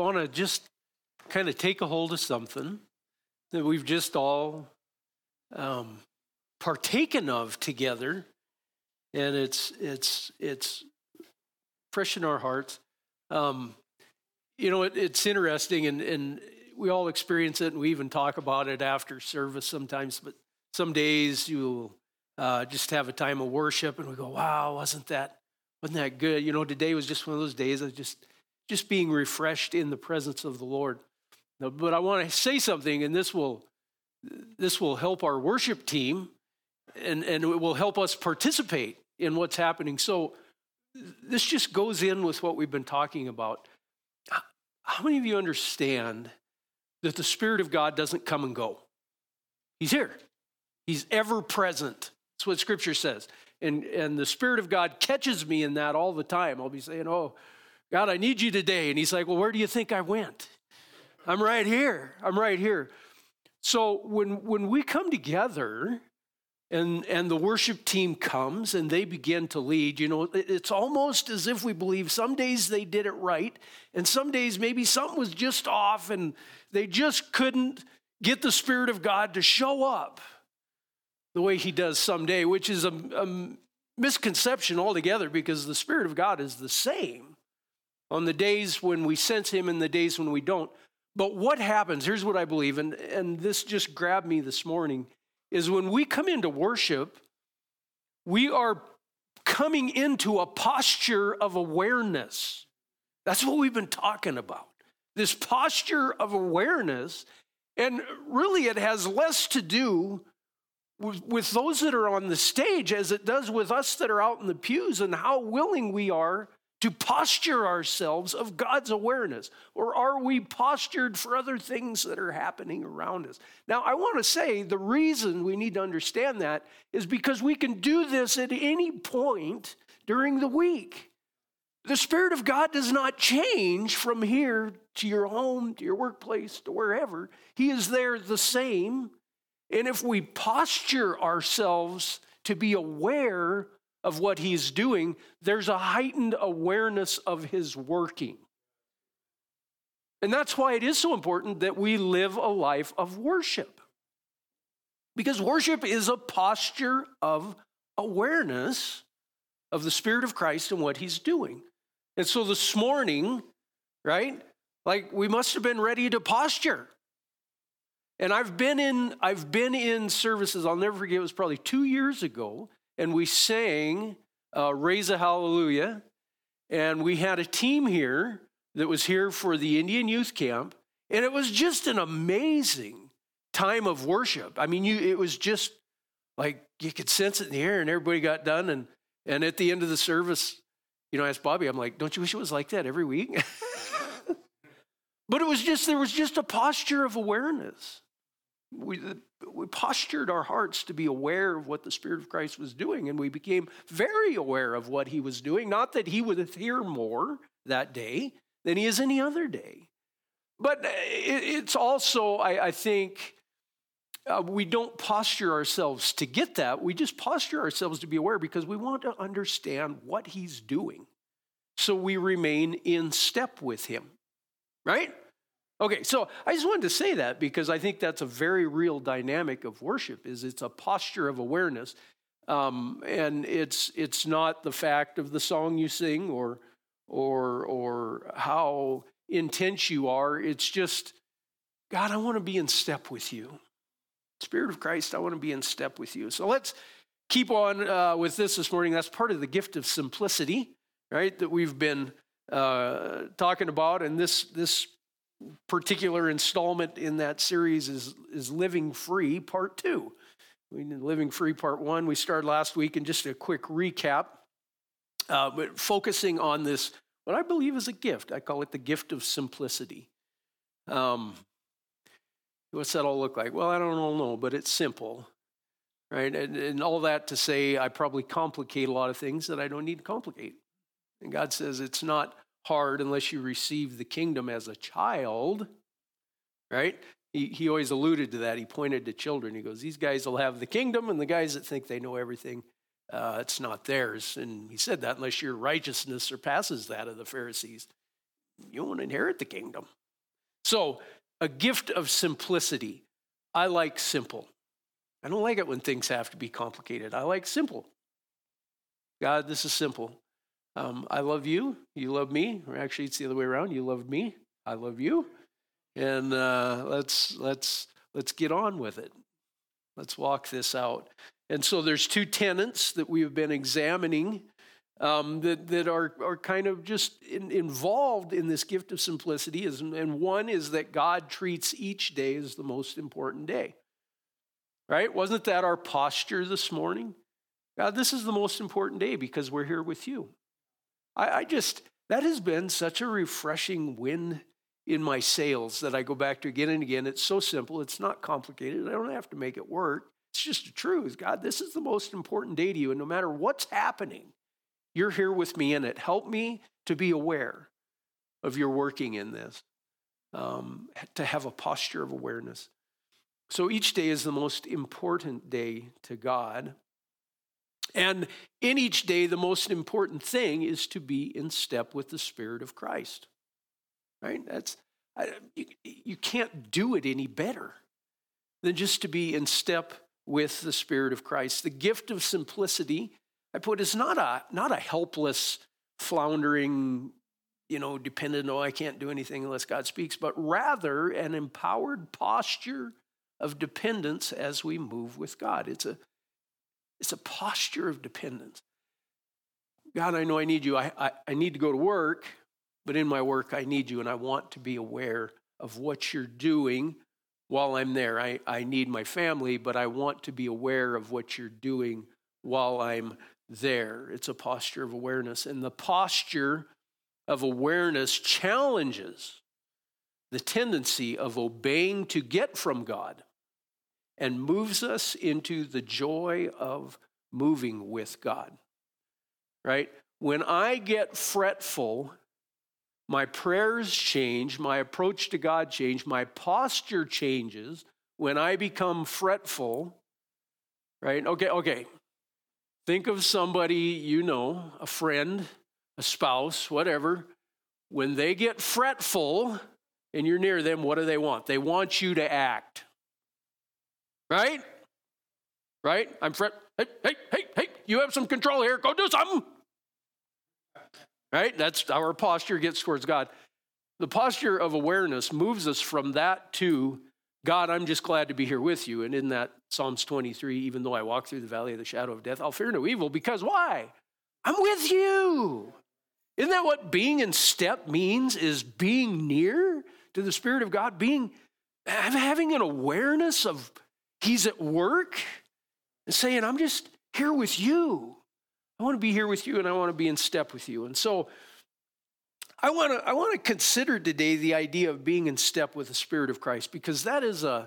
want to just kind of take a hold of something that we've just all partaken of together, and it's fresh in our hearts. It's interesting, and we all experience it, and we even talk about it after service sometimes. But some days you'll just have a time of worship, and we go, "Wow, wasn't that good?" Today was just one of those days of just being refreshed in the presence of the Lord. But I want to say something, and this will help our worship team, and it will help us participate in what's happening. So this just goes in with what we've been talking about. How many of you understand that the Spirit of God doesn't come and go? He's here. He's ever present. That's what Scripture says. And the Spirit of God catches me in that all the time. I'll be saying, "Oh, God, I need you today." And he's like, "Well, where do you think I went?" I'm right here. So when we come together and the worship team comes and they begin to lead, it's almost as if we believe some days they did it right, and some days maybe something was just off and they just couldn't get the Spirit of God to show up the way he does someday, which is a misconception altogether, because the Spirit of God is the same on the days when we sense him and the days when we don't. But what happens, here's what I believe, and this just grabbed me this morning, is when we come into worship, we are coming into a posture of awareness. That's what we've been talking about, this posture of awareness. And really it has less to do with those that are on the stage as it does with us that are out in the pews, and how willing we are to posture ourselves of God's awareness. Or are we postured for other things that are happening around us? Now, I want to say the reason we need to understand that is because we can do this at any point during the week. The Spirit of God does not change from here to your home, to your workplace, to wherever. He is there the same. And if we posture ourselves to be aware of what he's doing, there's a heightened awareness of his working. And that's why it is so important that we live a life of worship. Because worship is a posture of awareness of the Spirit of Christ and what he's doing. And so this morning, right, like we must have been ready to posture. And I've been in services, I'll never forget, it was probably 2 years ago, and we sang Raise a Hallelujah, and we had a team here that was here for the Indian Youth Camp, and it was just an amazing time of worship. I mean, it was just like you could sense it in the air, and everybody got done, and at the end of the service, I asked Bobby, I'm like, "Don't you wish it was like that every week?" But there was just a posture of awareness. We postured our hearts to be aware of what the Spirit of Christ was doing, and we became very aware of what he was doing. Not that he would hear more that day than he is any other day. But it's also, I think, we don't posture ourselves to get that. We just posture ourselves to be aware because we want to understand what he's doing, so we remain in step with him, right? Okay, so I just wanted to say that because I think that's a very real dynamic of worship. It's a posture of awareness, and it's not the fact of the song you sing or how intense you are. It's just, God, I want to be in step with you. Spirit of Christ, I want to be in step with you. So let's keep on with this morning. That's part of the gift of simplicity, right? That we've been talking about, and this particular installment in that series is Living Free Part 2. We did Living Free Part 1. We started last week, and just a quick recap, but focusing on this, what I believe is a gift. I call it the gift of simplicity. What's that all look like? Well, I don't know, but it's simple, right? And all that to say, I probably complicate a lot of things that I don't need to complicate. And God says it's not hard unless you receive the kingdom as a child, right? He always alluded to that. He pointed to children. He goes, these guys will have the kingdom, and the guys that think they know everything, it's not theirs. And he said that unless your righteousness surpasses that of the Pharisees, you won't inherit the kingdom. So a gift of simplicity. I like simple. I don't like it when things have to be complicated. I like simple. God, this is simple. I love you. You love me. Or actually, it's the other way around. You love me. I love you. And let's get on with it. Let's walk this out. And so there's two tenets that we have been examining that are kind of just involved in this gift of simplicity. And one is that God treats each day as the most important day. Right? Wasn't that our posture this morning? God, this is the most important day because we're here with you. That has been such a refreshing wind in my sails that I go back to again and again. It's so simple. It's not complicated. I don't have to make it work. It's just the truth. God, this is the most important day to you. And no matter what's happening, you're here with me in it. Help me to be aware of your working in this, to have a posture of awareness. So each day is the most important day to God. And in each day, the most important thing is to be in step with the Spirit of Christ. Right? You can't do it any better than just to be in step with the Spirit of Christ. The gift of simplicity, I put, is not a helpless, floundering, dependent, I can't do anything unless God speaks, but rather an empowered posture of dependence as we move with God. It's a posture of dependence. God, I know I need you. I need to go to work, but in my work, I need you, and I want to be aware of what you're doing while I'm there. I need my family, but I want to be aware of what you're doing while I'm there. It's a posture of awareness, and the posture of awareness challenges the tendency of obeying to get from God and moves us into the joy of moving with God, right? When I get fretful, my prayers change, my approach to God changes, my posture changes. When I become fretful, right? Okay. Think of somebody a friend, a spouse, whatever. When they get fretful and you're near them, what do they want? They want you to act. Right? I'm fret. Hey, you have some control here. Go do something. Right? That's how our posture gets towards God. The posture of awareness moves us from that to, God, I'm just glad to be here with you. And in that Psalms 23, even though I walk through the valley of the shadow of death, I'll fear no evil because why? I'm with you. Isn't that what being in step means? Is being near to the Spirit of God, having an awareness of He's at work and saying, I'm just here with you. I want to be here with you and I want to be in step with you. And so I want to consider today the idea of being in step with the Spirit of Christ, because that is that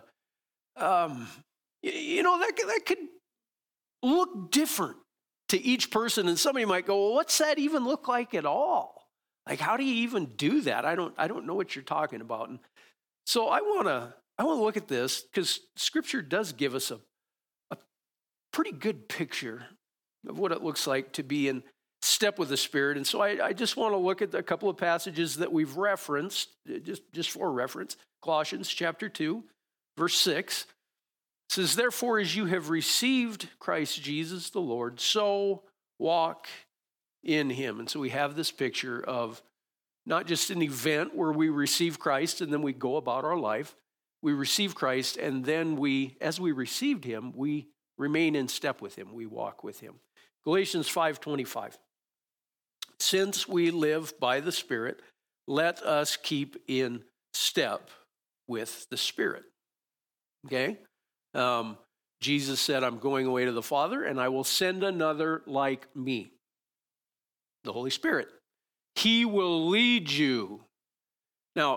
could look different to each person. And somebody might go, well, what's that even look like at all? Like, how do you even do that? I don't know what you're talking about. And so I want to look at this because Scripture does give us a pretty good picture of what it looks like to be in step with the Spirit. And so I just want to look at a couple of passages that we've referenced, just for reference. Colossians chapter 2, verse 6 says, therefore, as you have received Christ Jesus the Lord, so walk in him. And so we have this picture of not just an event where we receive Christ and then we go about our life. We receive Christ, and then as we received him, we remain in step with him. We walk with him. Galatians 5:25. Since we live by the Spirit, let us keep in step with the Spirit. Okay? Jesus said, I'm going away to the Father, and I will send another like me, the Holy Spirit. He will lead you. Now,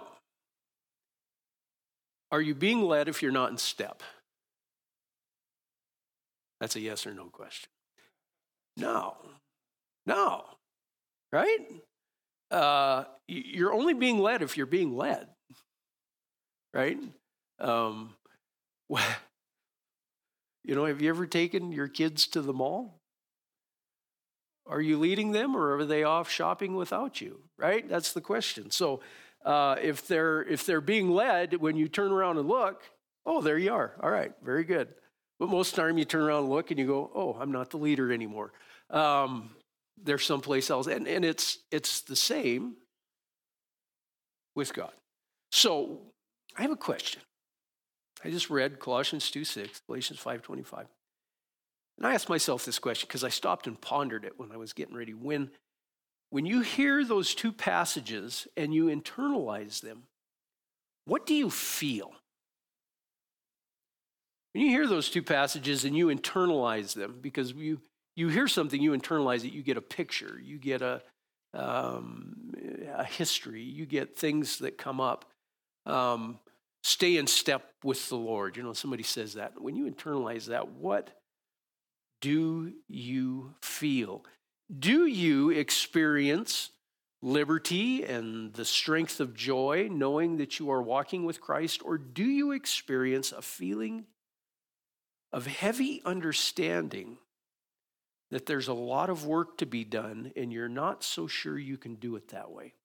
are you being led if you're not in step? That's a yes or no question. No, right? You're only being led if you're being led, right? Have you ever taken your kids to the mall? Are you leading them, or are they off shopping without you? Right? That's the question. So if they're being led, when you turn around and look, oh, there you are. All right, very good. But most of the time you turn around and look and you go, oh, I'm not the leader anymore. They're someplace else. And it's the same with God. So I have a question. I just read Colossians 2:6, Galatians 5:25. And I asked myself this question because I stopped and pondered it when I was getting ready. When you hear those two passages and you internalize them, what do you feel? When you hear those two passages and you internalize them, because you hear something, you internalize it, you get a picture, you get a history, you get things that come up. Stay in step with the Lord. You know, somebody says that. When you internalize that, what do you feel? Do you experience liberty and the strength of joy, knowing that you are walking with Christ? Or do you experience a feeling of heavy understanding that there's a lot of work to be done and you're not so sure you can do it that way?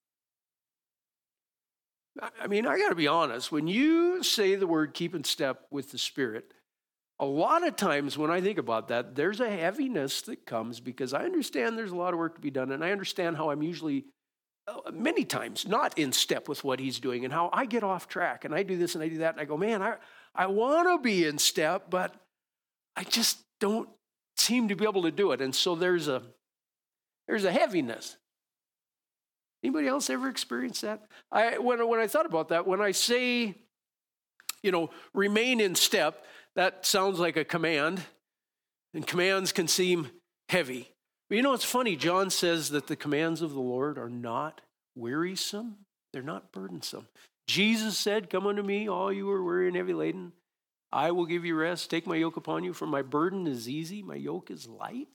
I mean, I got to be honest. When you say the word keep in step with the Spirit, a lot of times when I think about that, there's a heaviness that comes because I understand there's a lot of work to be done, and I understand how I'm usually, many times, not in step with what he's doing and how I get off track and I do this and I do that, and I go, man, I want to be in step, but I just don't seem to be able to do it. And so there's a heaviness. Anybody else ever experienced that? When I thought about that, when I say, remain in step, that sounds like a command, and commands can seem heavy. But it's funny, John says that the commands of the Lord are not wearisome. They're not burdensome. Jesus said, come unto me, all you are weary and heavy laden. I will give you rest. Take my yoke upon you, for my burden is easy, my yoke is light.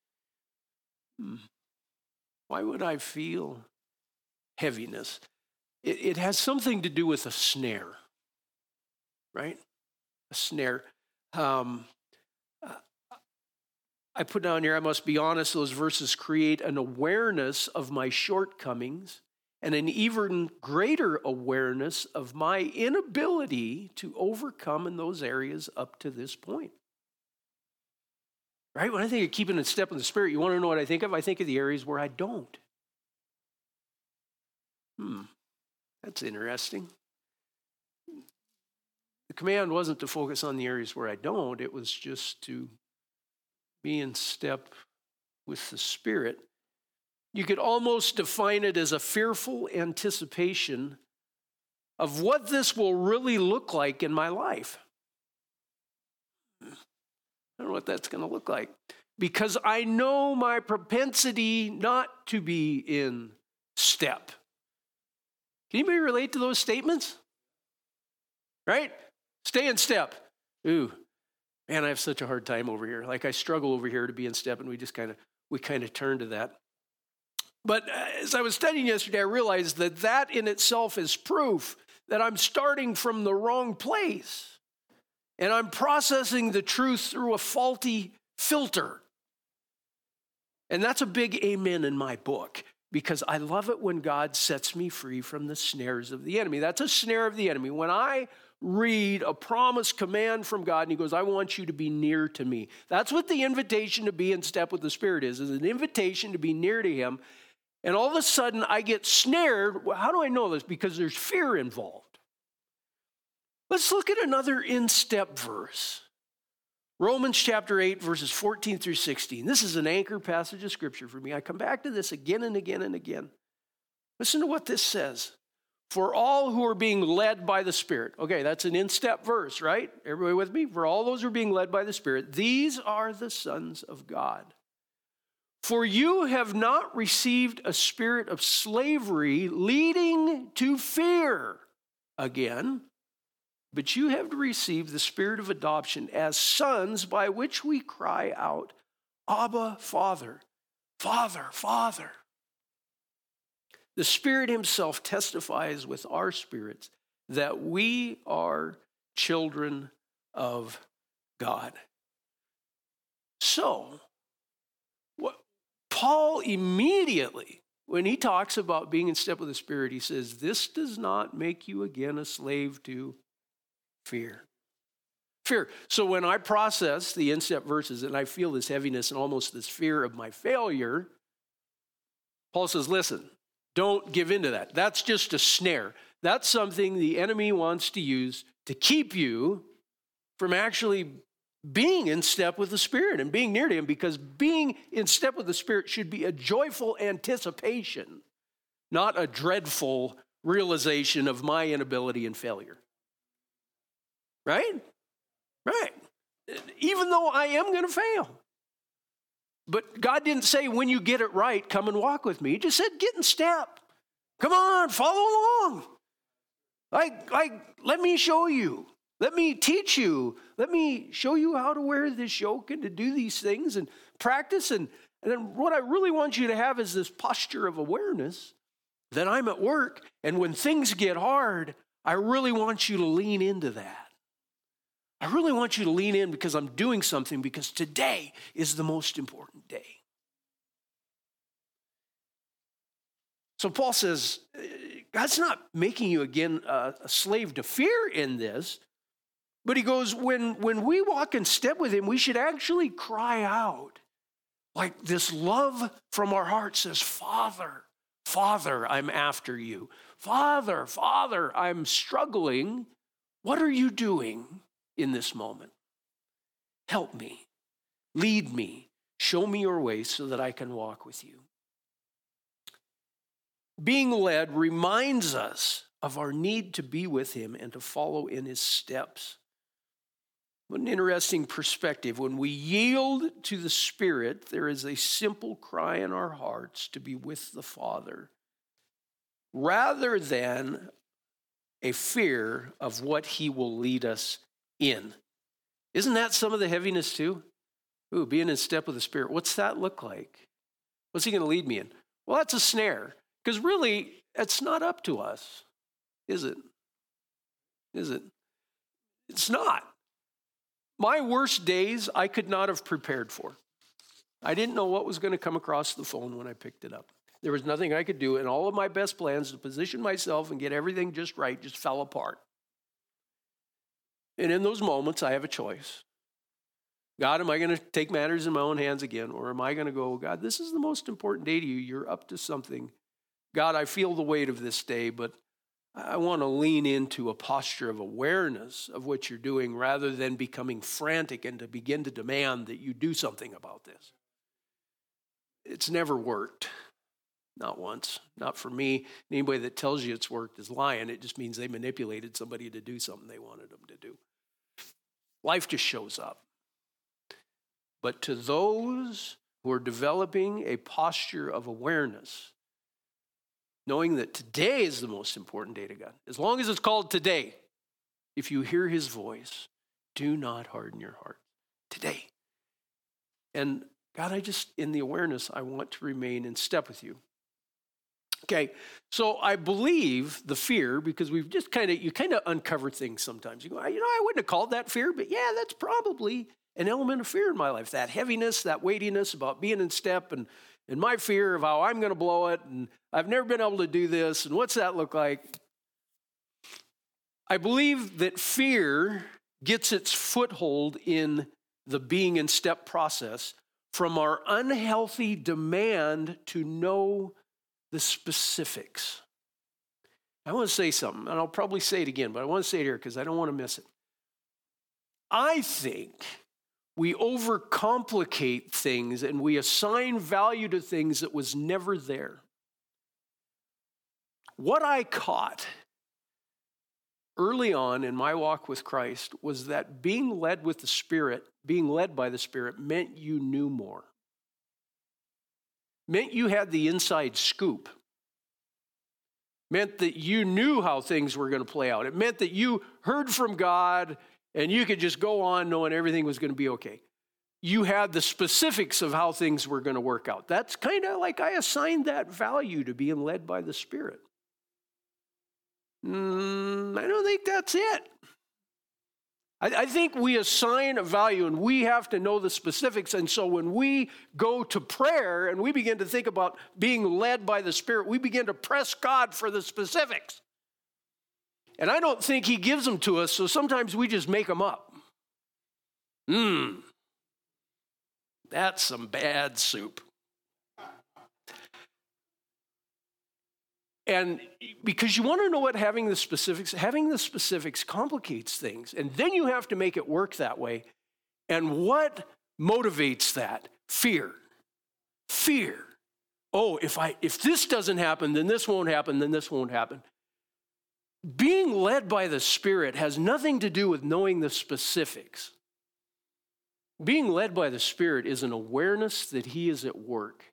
Why would I feel heaviness? It has something to do with a snare, right? A snare. I put down here, I must be honest, those verses create an awareness of my shortcomings and an even greater awareness of my inability to overcome in those areas up to this point. Right? When I think of keeping in step with the Spirit, you want to know what I think of? I think of the areas where I don't. That's interesting. The command wasn't to focus on the areas where I don't. It was just to be in step with the Spirit. You could almost define it as a fearful anticipation of what this will really look like in my life. I don't know what that's going to look like, because I know my propensity not to be in step. Can anybody relate to those statements? Right? Stay in step. Ooh, man, I have such a hard time over here. Like I struggle over here to be in step, and we kind of turn to that. But as I was studying yesterday, I realized that in itself is proof that I'm starting from the wrong place. And I'm processing the truth through a faulty filter. And that's a big amen in my book, because I love it when God sets me free from the snares of the enemy. That's a snare of the enemy. When I read a promise command from God and he goes, I want you to be near to me. That's what the invitation to be in step with the Spirit is an invitation to be near to him. And all of a sudden I get snared. How do I know this? Because there's fear involved. Let's look at another in-step verse. Romans chapter 8, verses 14 through 16. This is an anchor passage of Scripture for me. I come back to this again and again and again. Listen to what this says. For all who are being led by the Spirit. Okay, that's an in-step verse, right? Everybody with me? For all those who are being led by the Spirit, these are the sons of God. For you have not received a spirit of slavery leading to fear again, but you have received the spirit of adoption as sons, by which we cry out, Abba, Father, Father, Father. The Spirit himself testifies with our spirits that we are children of God. So, Paul immediately, when he talks about being in step with the Spirit, he says, this does not make you again a slave to fear. Fear. So when I process the instep verses and I feel this heaviness and almost this fear of my failure, Paul says, listen, don't give into that. That's just a snare. That's something the enemy wants to use to keep you from actually being in step with the Spirit and being near to him, because being in step with the Spirit should be a joyful anticipation, not a dreadful realization of my inability and failure. Right? Right. Even though I am going to fail. But God didn't say, when you get it right, come and walk with me. He just said, get in step. Come on, follow along. Let me show you. Let me teach you. Let me show you how to wear this yoke and to do these things and practice. And then what I really want you to have is this posture of awareness that I'm at work. And when things get hard, I really want you to lean into that. I really want you to lean in because I'm doing something, because today is the most important day. So Paul says, God's not making you again a slave to fear in this, but he goes, when we walk in step with him, we should actually cry out. Like this love from our heart says, Father, Father, I'm after you. Father, Father, I'm struggling. What are you doing in this moment? Help me, lead me, show me your way so that I can walk with you. Being led reminds us of our need to be with him and to follow in his steps. What an interesting perspective. When we yield to the Spirit, there is a simple cry in our hearts to be with the Father, rather than a fear of what he will lead us in. Isn't that some of the heaviness too? Ooh, being in step with the Spirit. What's that look like? What's he going to lead me in? Well, that's a snare, because really, it's not up to us, is it? Is it? It's not. My worst days, I could not have prepared for. I didn't know what was going to come across the phone when I picked it up. There was nothing I could do, and all of my best plans to position myself and get everything just right just fell apart. And in those moments, I have a choice. God, am I going to take matters in my own hands again? Or am I going to go, God, this is the most important day to you. You're up to something. God, I feel the weight of this day, but I want to lean into a posture of awareness of what you're doing rather than becoming frantic and to begin to demand that you do something about this. It's never worked. Not once. Not for me. Anybody that tells you it's worked is lying. It just means they manipulated somebody to do something they wanted them to do. Life just shows up. But to those who are developing a posture of awareness, knowing that today is the most important day to God, as long as it's called today, if you hear his voice, do not harden your heart. Today. And God, in the awareness, I want to remain in step with you. Okay, so I believe the fear, because we've just you kind of uncover things sometimes. You go, I wouldn't have called that fear, but yeah, that's probably an element of fear in my life. That heaviness, that weightiness about being in step, and my fear of how I'm going to blow it, and I've never been able to do this, and what's that look like? I believe that fear gets its foothold in the being in step process from our unhealthy demand to know the specifics. I want to say something, and I'll probably say it again, but I want to say it here because I don't want to miss it. I think we overcomplicate things and we assign value to things that was never there. What I caught early on in my walk with Christ was that being led by the Spirit meant you knew more. Meant you had the inside scoop. Meant that you knew how things were going to play out. It meant that you heard from God and you could just go on knowing everything was going to be okay. You had the specifics of how things were going to work out. That's kind of like I assigned that value to being led by the Spirit. I don't think that's it. I think we assign a value and we have to know the specifics. And so when we go to prayer and we begin to think about being led by the Spirit, we begin to press God for the specifics. And I don't think he gives them to us, so sometimes we just make them up. That's some bad soup. And because you want to know what having the specifics complicates things. And then you have to make it work that way. And what motivates that? Fear. Fear. Oh, if this doesn't happen, then this won't happen, then this won't happen. Being led by the Spirit has nothing to do with knowing the specifics. Being led by the Spirit is an awareness that he is at work.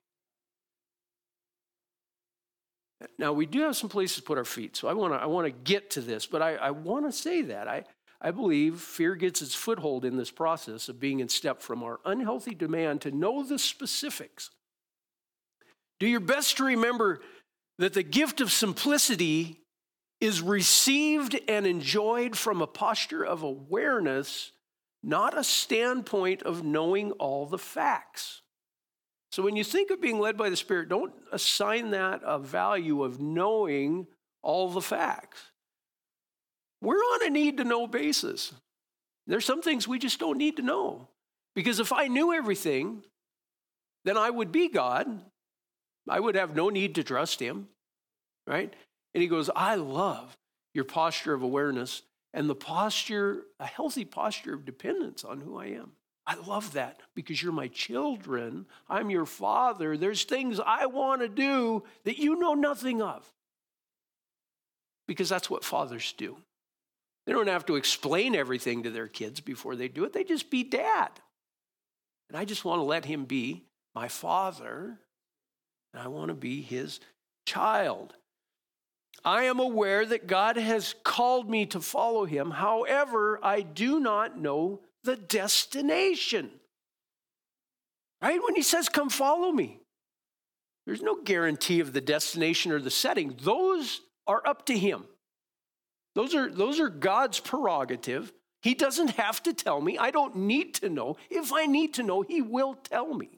Now, we do have some places to put our feet, so I want to get to this, but I want to say that. I believe fear gets its foothold in this process of being in step from our unhealthy demand to know the specifics. Do your best to remember that the gift of simplicity is received and enjoyed from a posture of awareness, not a standpoint of knowing all the facts. So when you think of being led by the Spirit, don't assign that a value of knowing all the facts. We're on a need-to-know basis. There's some things we just don't need to know. Because if I knew everything, then I would be God. I would have no need to trust him, right? And he goes, I love your posture of awareness and the posture, a healthy posture of dependence on who I am. I love that because you're my children. I'm your father. There's things I want to do that you know nothing of. Because that's what fathers do. They don't have to explain everything to their kids before they do it. They just be dad. And I just want to let him be my father. And I want to be his child. I am aware that God has called me to follow him. However, I do not know the destination. Right? When he says, come follow me, there's no guarantee of the destination or the setting. Those are up to him. Those are God's prerogative. He doesn't have to tell me. I don't need to know. If I need to know, he will tell me.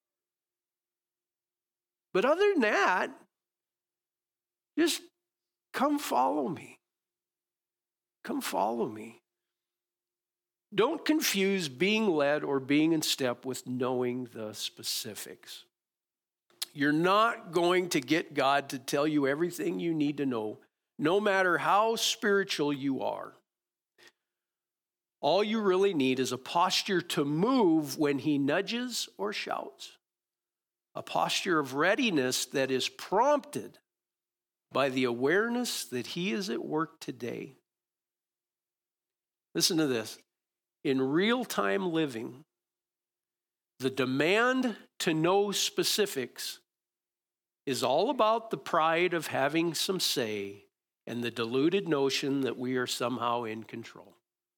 But other than that, just come follow me. Come follow me. Don't confuse being led or being in step with knowing the specifics. You're not going to get God to tell you everything you need to know, no matter how spiritual you are. All you really need is a posture to move when he nudges or shouts. A posture of readiness that is prompted by the awareness that he is at work today. Listen to this. In real-time living, the demand to know specifics is all about the pride of having some say and the deluded notion that we are somehow in control.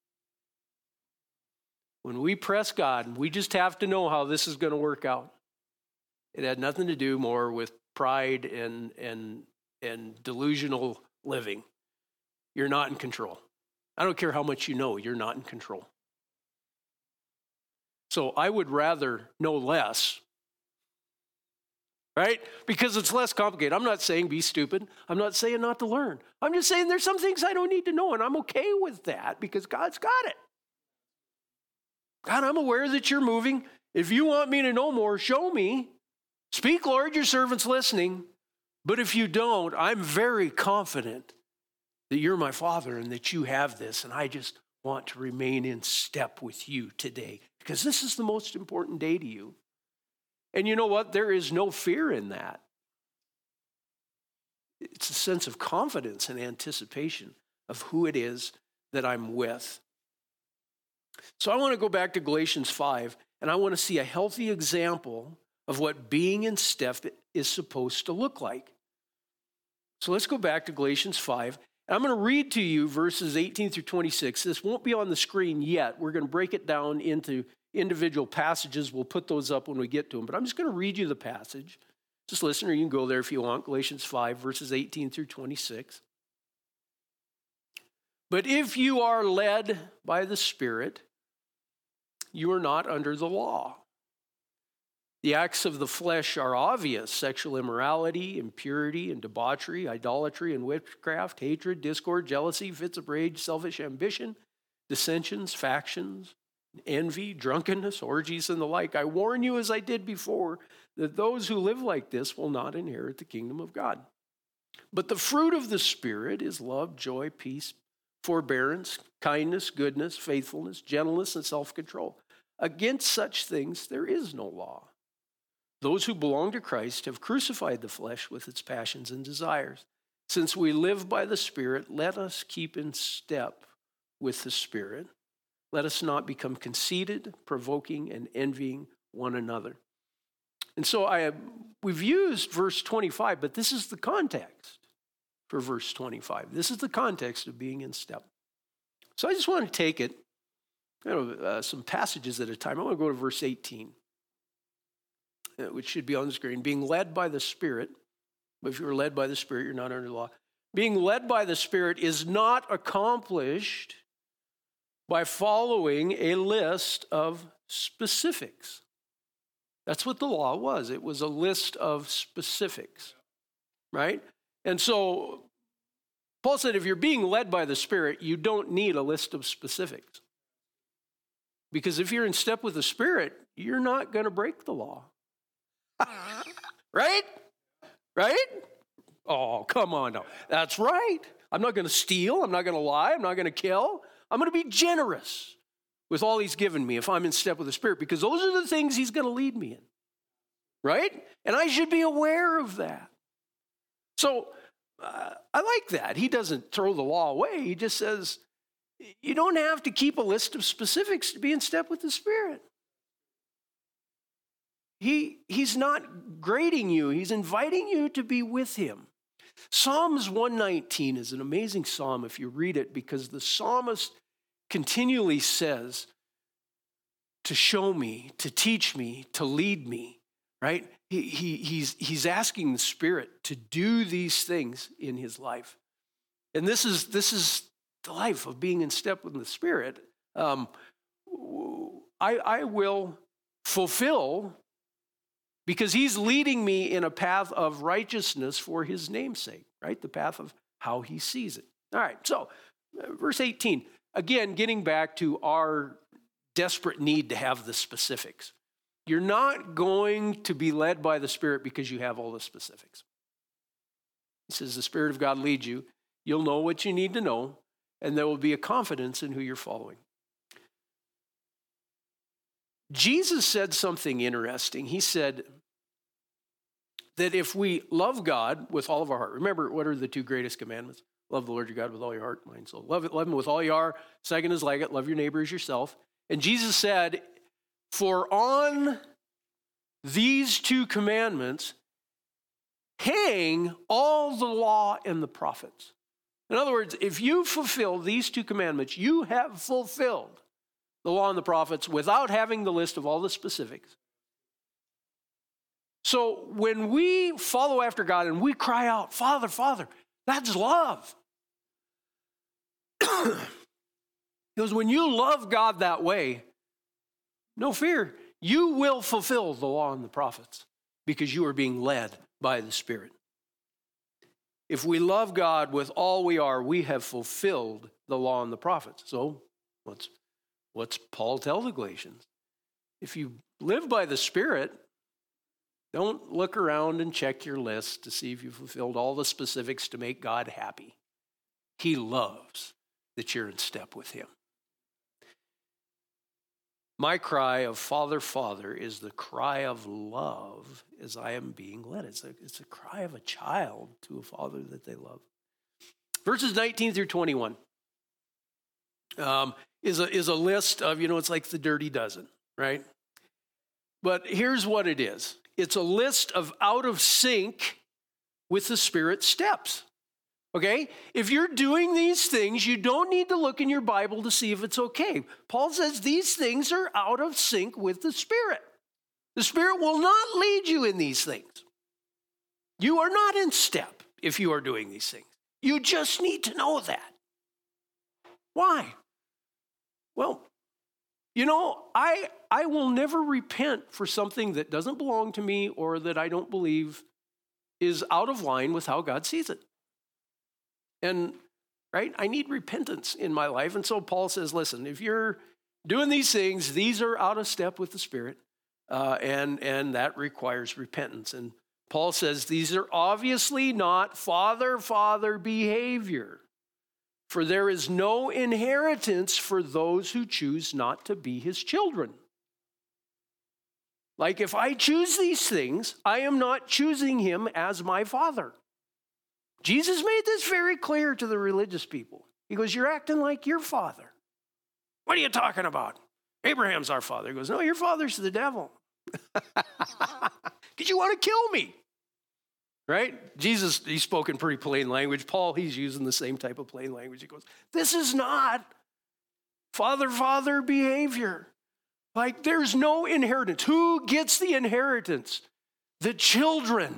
When we press God, we just have to know how this is going to work out. It had nothing to do more with pride and delusional living. You're not in control. I don't care how much you know, you're not in control. So I would rather know less, right? Because it's less complicated. I'm not saying be stupid. I'm not saying not to learn. I'm just saying there's some things I don't need to know, and I'm okay with that because God's got it. God, I'm aware that you're moving. If you want me to know more, show me. Speak, Lord, your servant's listening. But if you don't, I'm very confident that you're my father and that you have this, and I just want to remain in step with you today because this is the most important day to you. And you know what? There is no fear in that. It's a sense of confidence and anticipation of who it is that I'm with. So I want to go back to Galatians 5, and I want to see a healthy example of what being in step is supposed to look like. So let's go back to Galatians 5. And I'm going to read to you verses 18 through 26. This won't be on the screen yet. We're going to break it down into individual passages. We'll put those up when we get to them. But I'm just going to read you the passage. Just listen, or you can go there if you want. Galatians 5, verses 18 through 26. But if you are led by the Spirit, you are not under the law. The acts of the flesh are obvious: sexual immorality, impurity and debauchery, idolatry and witchcraft, hatred, discord, jealousy, fits of rage, selfish ambition, dissensions, factions, envy, drunkenness, orgies, and the like. I warn you, as I did before, that those who live like this will not inherit the kingdom of God. But the fruit of the Spirit is love, joy, peace, forbearance, kindness, goodness, faithfulness, gentleness, and self-control. Against such things there is no law. Those who belong to Christ have crucified the flesh with its passions and desires. Since we live by the Spirit, let us keep in step with the Spirit. Let us not become conceited, provoking, and envying one another. And so we've used verse 25, but this is the context for verse 25. This is the context of being in step. So I just want to take it, some passages at a time. I want to go to verse 18, which should be on the screen. Being led by the Spirit, but if you're led by the Spirit, you're not under the law. Being led by the Spirit is not accomplished by following a list of specifics. That's what the law was. It was a list of specifics, right? And so Paul said, if you're being led by the Spirit, you don't need a list of specifics. Because if you're in step with the Spirit, you're not going to break the law. Right? Right? Oh, come on now. That's right. I'm not going to steal. I'm not going to lie. I'm not going to kill. I'm going to be generous with all he's given me if I'm in step with the Spirit, because those are the things he's going to lead me in. Right? And I should be aware of that. So I like that. He doesn't throw the law away. He just says, you don't have to keep a list of specifics to be in step with the Spirit. He's not grading you. He's inviting you to be with him. Psalms 119 is an amazing psalm if you read it, because the psalmist continually says, to show me, to teach me, to lead me, right? He's asking the Spirit to do these things in his life. And this is the life of being in step with the Spirit. I will fulfill, because he's leading me in a path of righteousness for his name's sake, right? The path of how he sees it. All right, so verse 18, again, getting back to our desperate need to have the specifics. You're not going to be led by the Spirit because you have all the specifics. He says the Spirit of God leads you. You'll know what you need to know, and there will be a confidence in who you're following. Jesus said something interesting. He said that if we love God with all of our heart, remember, what are the two greatest commandments? Love the Lord your God with all your heart, mind, soul. Love him with all you are. Second is like it, love your neighbor as yourself. And Jesus said, for on these two commandments hang all the law and the prophets. In other words, if you fulfill these two commandments, you have fulfilled the law and the prophets without having the list of all the specifics. So when we follow after God and we cry out, Father, Father, that's love. Because when you love God that way, no fear, you will fulfill the law and the prophets because you are being led by the Spirit. If we love God with all we are, we have fulfilled the law and the prophets. So what's Paul tell the Galatians? If you live by the Spirit, don't look around and check your list to see if you fulfilled all the specifics to make God happy. He loves that you're in step with him. My cry of Father, Father is the cry of love as I am being led. It's a cry of a child to a father that they love. Verses 19 through 21 is a list of, it's like the Dirty Dozen, right? But here's what it is. It's a list of out of sync with the Spirit steps. Okay? If you're doing these things, you don't need to look in your Bible to see if it's okay. Paul says these things are out of sync with the Spirit. The Spirit will not lead you in these things. You are not in step if you are doing these things. You just need to know that. Why? Well, I will never repent for something that doesn't belong to me or that I don't believe is out of line with how God sees it. And, right, I need repentance in my life. And so Paul says, listen, if you're doing these things, these are out of step with the Spirit, and that requires repentance. And Paul says these are obviously not father behavior, for there is no inheritance for those who choose not to be his children. Like if I choose these things, I am not choosing him as my father. Jesus made this very clear to the religious people. He goes, you're acting like your father. What are you talking about? Abraham's our father. He goes, no, your father's the devil. Because you want to kill me. Right? Jesus, he spoke in pretty plain language. Paul, he's using the same type of plain language. He goes, this is not father behavior. Like there's no inheritance. Who gets the inheritance? The children.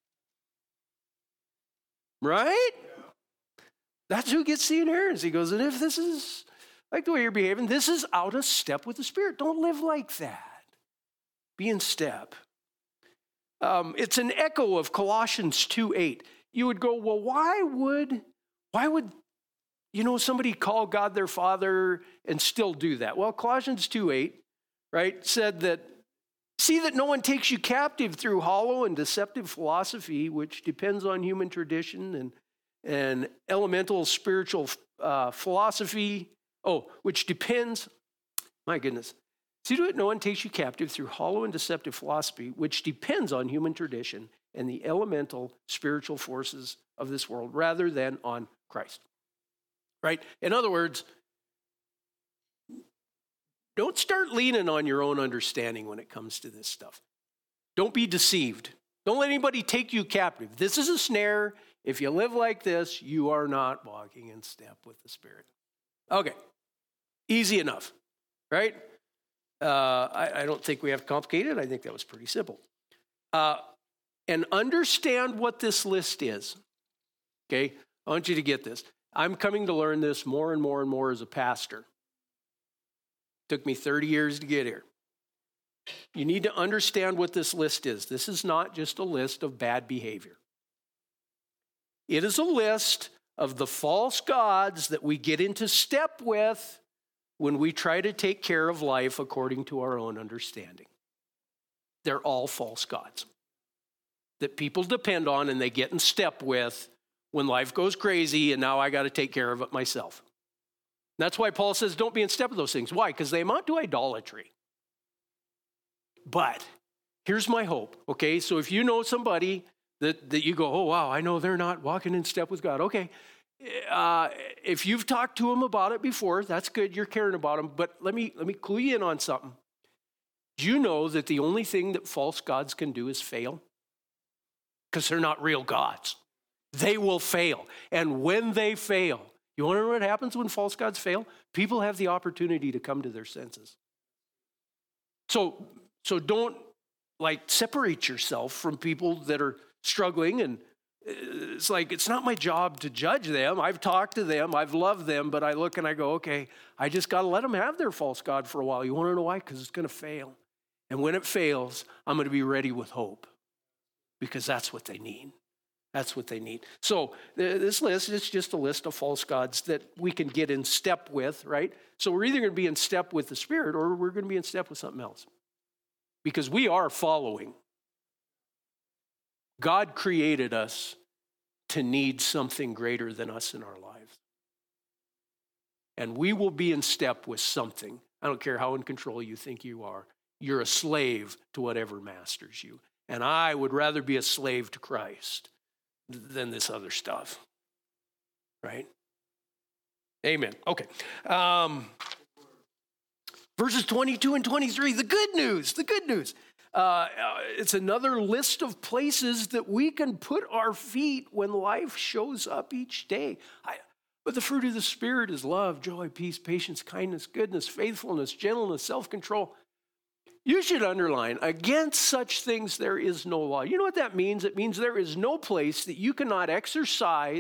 Right? That's who gets the inheritance. He goes, and if this is like the way you're behaving, this is out of step with the Spirit. Don't live like that. Be in step. It's an echo of Colossians 2:8. You would go, well, why would somebody call God their father and still do that? Well, Colossians 2:8, right, said that, see that no one takes you captive through hollow and deceptive philosophy, which depends on human tradition and elemental spiritual philosophy. Which depends, my goodness. See to it no one takes you captive through hollow and deceptive philosophy, which depends on human tradition and the elemental spiritual forces of this world rather than on Christ. Right? In other words, don't start leaning on your own understanding when it comes to this stuff. Don't be deceived. Don't let anybody take you captive. This is a snare. If you live like this, you are not walking in step with the Spirit. Okay. Easy enough, right? I don't think we have to complicate it. I think that was pretty simple. And understand what this list is. Okay? I want you to get this. I'm coming to learn this more and more and more as a pastor. Took me 30 years to get here. You need to understand what this list is. This is not just a list of bad behavior. It is a list of the false gods that we get into step with when we try to take care of life according to our own understanding. They're all false gods that people depend on and they get in step with when life goes crazy and now I got to take care of it myself. And that's why Paul says don't be in step with those things. Why? Because they amount to idolatry. But here's my hope, okay? So if you know somebody that you go, oh, wow, I know they're not walking in step with God. Okay, if you've talked to them about it before, that's good. You're caring about them. But let me clue you in on something. Do you know that the only thing that false gods can do is fail? Because they're not real gods. They will fail. And when they fail, you want to know what happens when false gods fail? People have the opportunity to come to their senses. So don't separate yourself from people that are struggling, and it's like, it's not my job to judge them. I've talked to them. I've loved them, but I look and I go, okay, I just got to let them have their false god for a while. You want to know why? Because it's going to fail. And when it fails, I'm going to be ready with hope because that's what they need. That's what they need. So this list is just a list of false gods that we can get in step with, right? So we're either going to be in step with the Spirit or we're going to be in step with something else because we are following. God created us to need something greater than us in our lives. And we will be in step with something. I don't care how in control you think you are. You're a slave to whatever masters you. And I would rather be a slave to Christ than this other stuff. Right? Amen. Okay. Verses 22 and 23, the good news. It's another list of places that we can put our feet when life shows up each day. But the fruit of the Spirit is love, joy, peace, patience, kindness, goodness, faithfulness, gentleness, self-control. You should underline, against such things there is no law. You know what that means? It means there is no place that you cannot exercise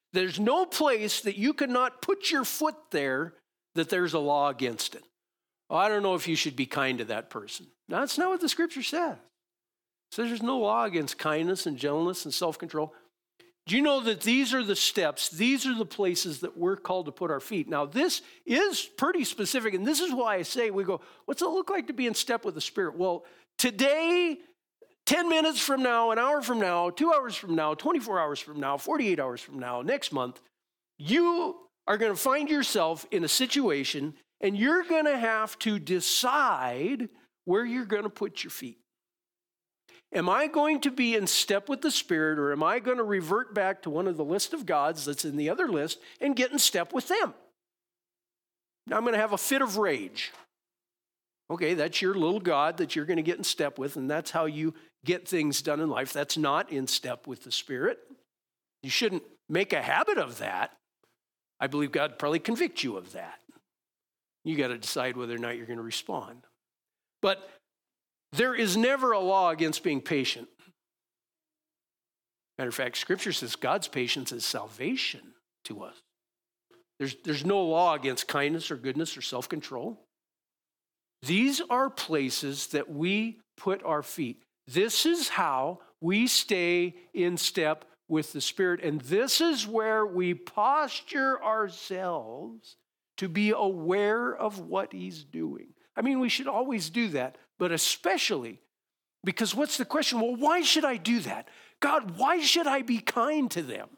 There's no place that you cannot put your foot there that there's a law against it. Well, I don't know if you should be kind to that person. No, that's not what the scripture says. It says there's no law against kindness and gentleness and self-control. Do you know that these are the steps, these are the places that we're called to put our feet? Now, this is pretty specific, and this is why I say we go, what's it look like to be in step with the Spirit? Well, today, 10 minutes from now, an hour from now, 2 hours from now, 24 hours from now, 48 hours from now, next month, you are going to find yourself in a situation, and you're going to have to decide where you're going to put your feet. Am I going to be in step with the Spirit, or am I going to revert back to one of the list of gods that's in the other list and get in step with them? Now I'm going to have a fit of rage. Okay, that's your little god that you're going to get in step with, and that's how you get things done in life. That's not in step with the Spirit. You shouldn't make a habit of that. I believe God would probably convict you of that. You got to decide whether or not you're going to respond. But there is never a law against being patient. Matter of fact, Scripture says God's patience is salvation to us. There's no law against kindness or goodness or self-control. These are places that we put our feet. This is how we stay in step with the Spirit, and this is where we posture ourselves to be aware of what He's doing. I mean, we should always do that, but especially because what's the question? Well, why should I do that? God, why should I be kind to them?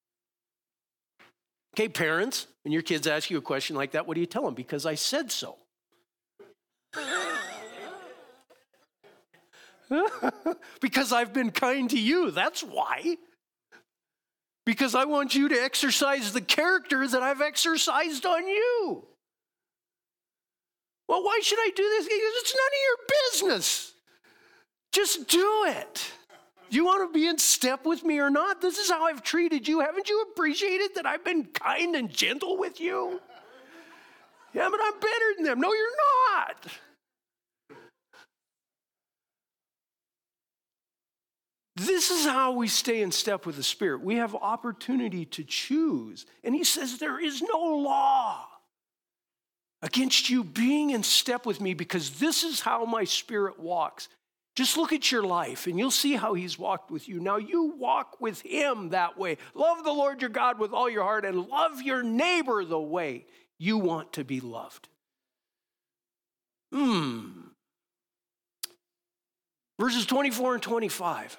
Okay, parents, when your kids ask you a question like that, what do you tell them? Because I said so. Because I've been kind to you, that's why. Because I want you to exercise the character that I've exercised on you. Well, why should I do this? Because it's none of your business. Just do it. Do you want to be in step with me or not? This is how I've treated you. Haven't you appreciated that I've been kind and gentle with you? Yeah, but I'm better than them. No, you're not. This is how we stay in step with the Spirit. We have opportunity to choose. And He says there is no law against you being in step with me, because this is how my Spirit walks. Just look at your life and you'll see how He's walked with you. Now you walk with Him that way. Love the Lord your God with all your heart and love your neighbor the way you want to be loved. Verses 24 and 25.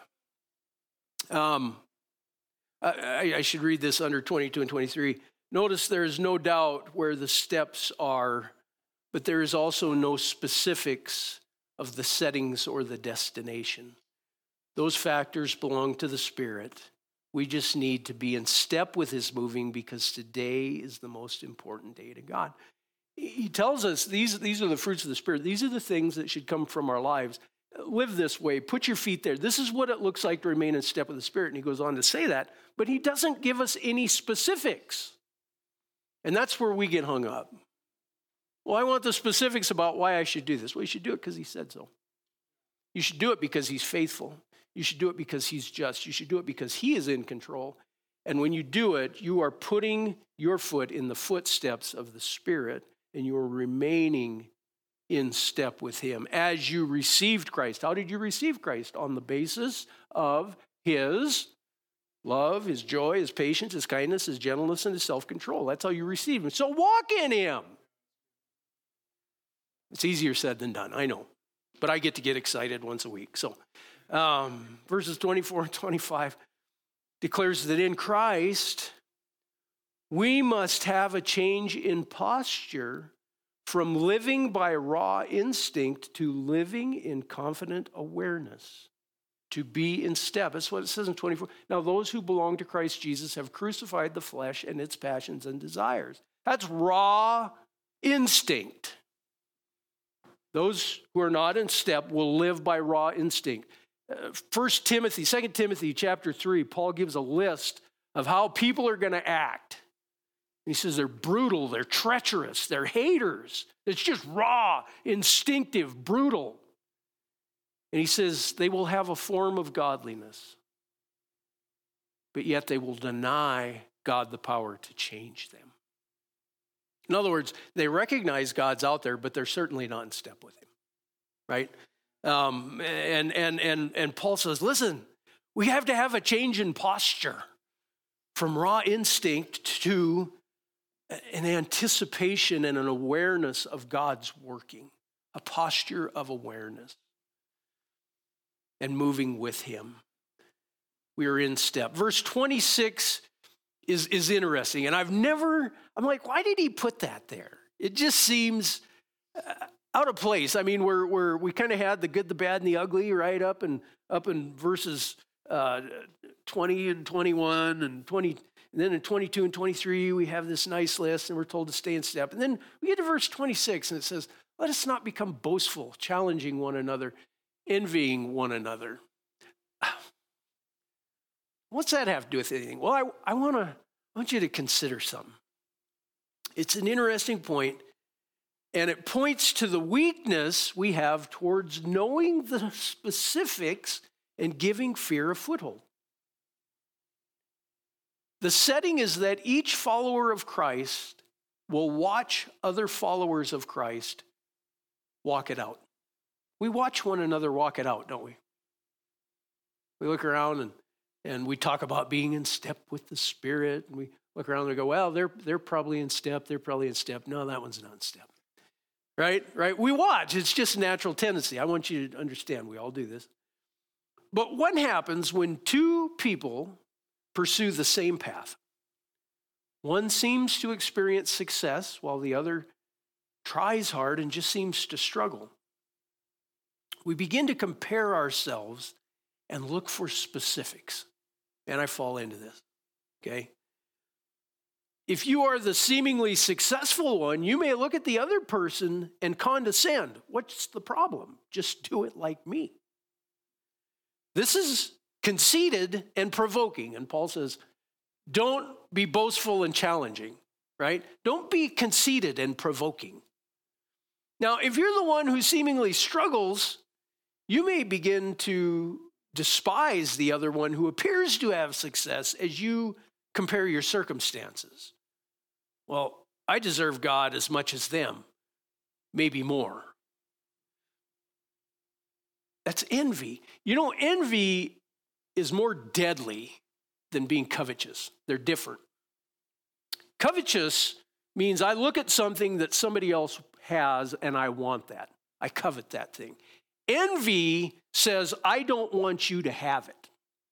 I should read this under 22 and 23. Notice there is no doubt where the steps are, but there is also no specifics of the settings or the destination. Those factors belong to the Spirit. We just need to be in step with His moving, because today is the most important day to God. He tells us these are the fruits of the Spirit. These are the things that should come from our lives. Live this way. Put your feet there. This is what it looks like to remain in step with the Spirit. And He goes on to say that, but He doesn't give us any specifics. And that's where we get hung up. Well, I want the specifics about why I should do this. Well, you should do it because He said so. You should do it because He's faithful. You should do it because He's just. You should do it because He is in control. And when you do it, you are putting your foot in the footsteps of the Spirit, and you are remaining in step with Him as you received Christ. How did you receive Christ? On the basis of His love, His joy, His patience, His kindness, His gentleness, and His self-control. That's how you receive Him. So walk in Him. It's easier said than done, I know. But I get to get excited once a week. So verses 24 and 25 declares that in Christ, we must have a change in posture from living by raw instinct to living in confident awareness, to be in step. That's what it says in 24. Now, those who belong to Christ Jesus have crucified the flesh and its passions and desires. That's raw instinct. Those who are not in step will live by raw instinct. 2 Timothy chapter 3, Paul gives a list of how people are going to act. He says they're brutal, they're treacherous, they're haters. It's just raw, instinctive, brutal. And he says they will have a form of godliness, but yet they will deny God the power to change them. In other words, they recognize God's out there, but they're certainly not in step with him, right? And Paul says, listen, we have to have a change in posture from raw instinct to an anticipation and an awareness of God's working, a posture of awareness and moving with him. We are in step. Verse 26 is interesting. And I'm like, why did he put that there? It just seems out of place. I mean, we kind of had the good, the bad, and the ugly, right? Up in verses 20 and 21 and 20. And then in 22 and 23, we have this nice list, and we're told to stay in step. And then we get to verse 26, and it says, let us not become boastful, challenging one another, envying one another. What's that have to do with anything? Well, I want you to consider something. It's an interesting point, and it points to the weakness we have towards knowing the specifics and giving fear a foothold. The setting is that each follower of Christ will watch other followers of Christ walk it out. We watch one another walk it out, don't we? We look around and we talk about being in step with the Spirit. And we look around and we go, well, they're probably in step. They're probably in step. No, that one's not in step. Right? We watch. It's just a natural tendency. I want you to understand we all do this. But what happens when two people pursue the same path? One seems to experience success while the other tries hard and just seems to struggle. We begin to compare ourselves and look for specifics. And I fall into this, okay? If you are the seemingly successful one, you may look at the other person and condescend. What's the problem? Just do it like me. This is conceited and provoking. And Paul says, don't be boastful and challenging, right? Don't be conceited and provoking. Now, if you're the one who seemingly struggles, you may begin to despise the other one who appears to have success as you compare your circumstances. Well, I deserve God as much as them, maybe more. That's envy. You know, envy is more deadly than being covetous. They're different. Covetous means I look at something that somebody else has and I want that. I covet that thing. Envy says, I don't want you to have it.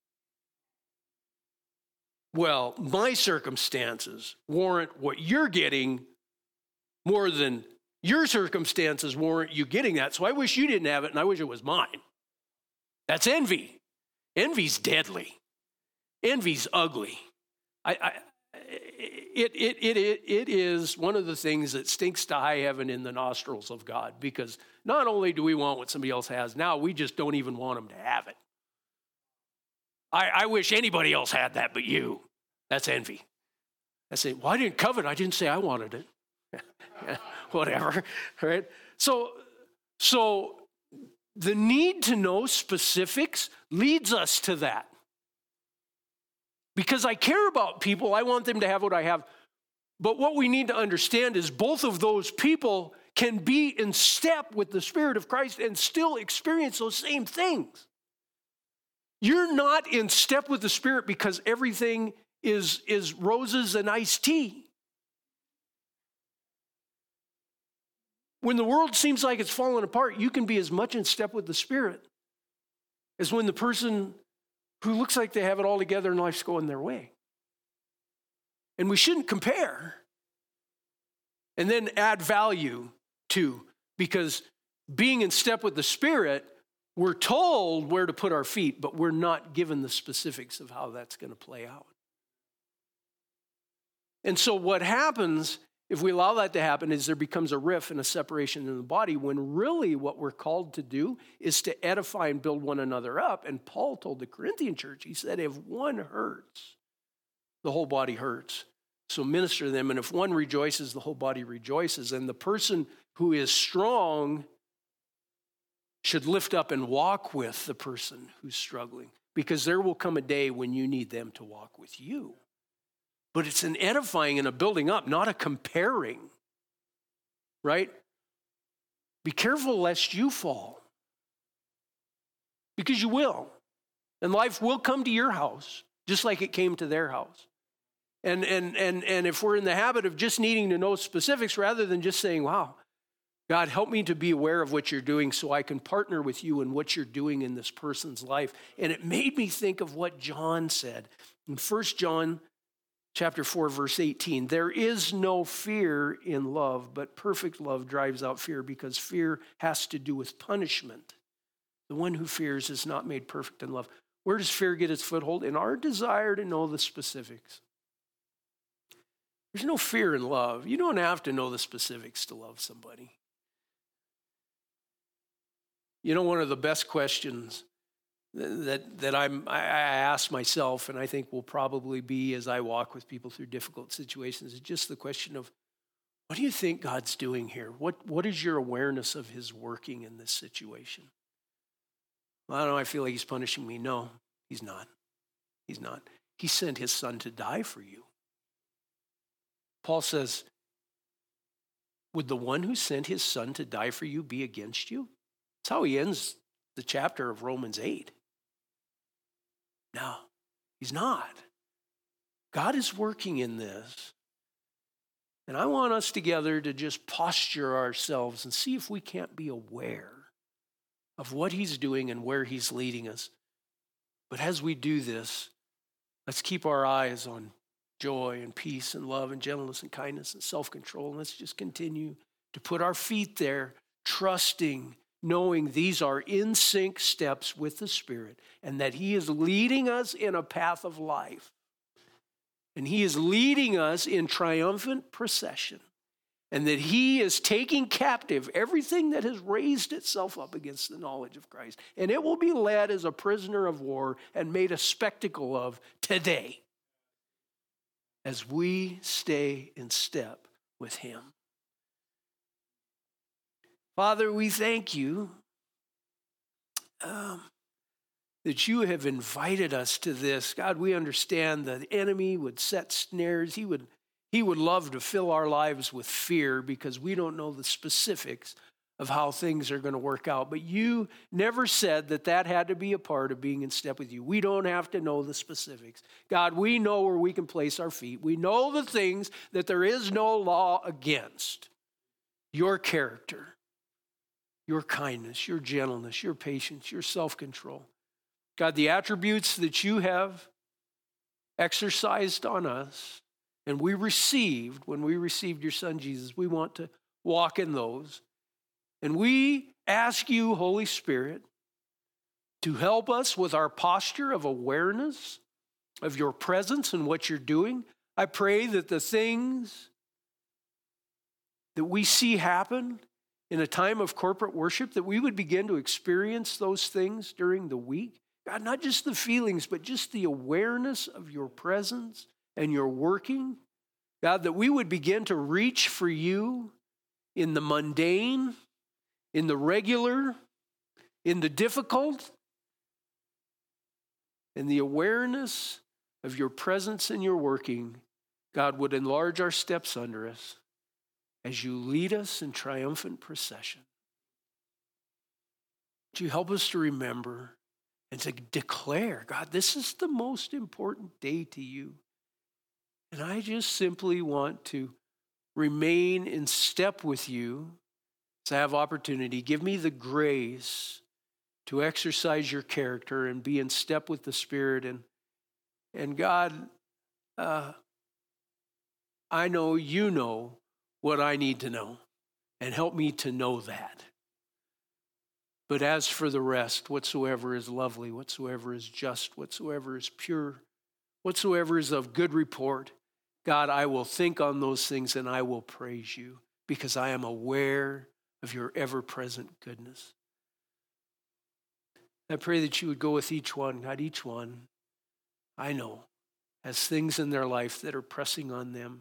Well, my circumstances warrant what you're getting more than your circumstances warrant you getting that. So I wish you didn't have it and I wish it was mine. That's envy. Envy's deadly. Envy's ugly. It is one of the things that stinks to high heaven in the nostrils of God, because not only do we want what somebody else has, now we just don't even want them to have it. I wish anybody else had that but you. That's envy. I say, well, I didn't covet. I didn't say I wanted it. Whatever, right? So the need to know specifics leads us to that. Because I care about people, I want them to have what I have. But what we need to understand is both of those people can be in step with the Spirit of Christ and still experience those same things. You're not in step with the Spirit because everything is roses and iced tea. When the world seems like it's falling apart, you can be as much in step with the Spirit as when the person who looks like they have it all together and life's going their way. And we shouldn't compare and then add value to, because being in step with the Spirit, we're told where to put our feet, but we're not given the specifics of how that's going to play out. And so what happens if we allow that to happen is there becomes a rift and a separation in the body, when really what we're called to do is to edify and build one another up. And Paul told the Corinthian church, he said, if one hurts, the whole body hurts. So minister to them. And if one rejoices, the whole body rejoices. And the person who is strong should lift up and walk with the person who's struggling, because there will come a day when you need them to walk with you. but it's an edifying and a building up, not a comparing, right? Be careful lest you fall, because you will. And life will come to your house, just like it came to their house. And if we're in the habit of just needing to know specifics rather than just saying, wow, God, help me to be aware of what you're doing so I can partner with you in what you're doing in this person's life. And it made me think of what John said in 1 John chapter 4, verse 18. There is no fear in love, but perfect love drives out fear, because fear has to do with punishment. The one who fears is not made perfect in love. Where does fear get its foothold? In our desire to know the specifics. There's no fear in love. You don't have to know the specifics to love somebody. You know, one of the best questions that I ask myself, and I think will probably be as I walk with people through difficult situations, is just the question of, what do you think God's doing here? What is your awareness of his working in this situation? Well, I don't know, I feel like he's punishing me. No, he's not. He's not. He sent his son to die for you. Paul says, would the one who sent his son to die for you be against you? That's how he ends the chapter of Romans 8. No, he's not. God is working in this. And I want us together to just posture ourselves and see if we can't be aware of what he's doing and where he's leading us. But as we do this, let's keep our eyes on joy and peace and love and gentleness and kindness and self-control. And let's just continue to put our feet there, trusting, knowing these are in sync steps with the Spirit, and that he is leading us in a path of life. And he is leading us in triumphant procession. And that he is taking captive everything that has raised itself up against the knowledge of Christ. And it will be led as a prisoner of war and made a spectacle of today, as we stay in step with him. Father, we thank you that you have invited us to this. God, we understand that the enemy would set snares. He would love to fill our lives with fear because we don't know the specifics of how things are going to work out. But you never said that had to be a part of being in step with you. We don't have to know the specifics. God, we know where we can place our feet. We know the things that there is no law against. Your character, your kindness, your gentleness, your patience, your self-control. God, the attributes that you have exercised on us, and we received when we received your son Jesus, we want to walk in those. And we ask you, Holy Spirit, to help us with our posture of awareness of your presence and what you're doing. I pray that the things that we see happen in a time of corporate worship, that we would begin to experience those things during the week. God, not just the feelings, but just the awareness of your presence and your working. God, that we would begin to reach for you in the mundane, in the regular, in the difficult, and the awareness of your presence and your working, God, would enlarge our steps under us as you lead us in triumphant procession. Would you help us to remember and to declare, God, this is the most important day to you. And I just simply want to remain in step with you as I have opportunity. Give me the grace to exercise your character and be in step with the Spirit. And God, I know you know what I need to know, and help me to know that. But as for the rest, whatsoever is lovely, whatsoever is just, whatsoever is pure, whatsoever is of good report, God, I will think on those things and I will praise you because I am aware of your ever-present goodness. I pray that you would go with each one. God, each one, I know, has things in their life that are pressing on them.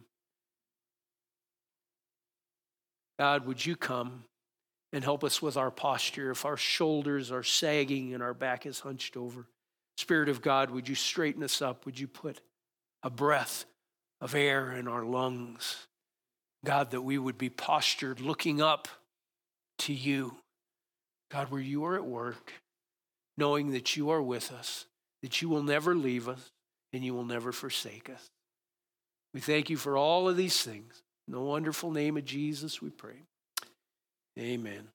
God, would you come and help us with our posture? If our shoulders are sagging and our back is hunched over, Spirit of God, would you straighten us up? Would you put a breath of air in our lungs. God, that we would be postured looking up to you. God, where you are at work, knowing that you are with us, that you will never leave us, and you will never forsake us. We thank you for all of these things. In the wonderful name of Jesus, we pray. Amen.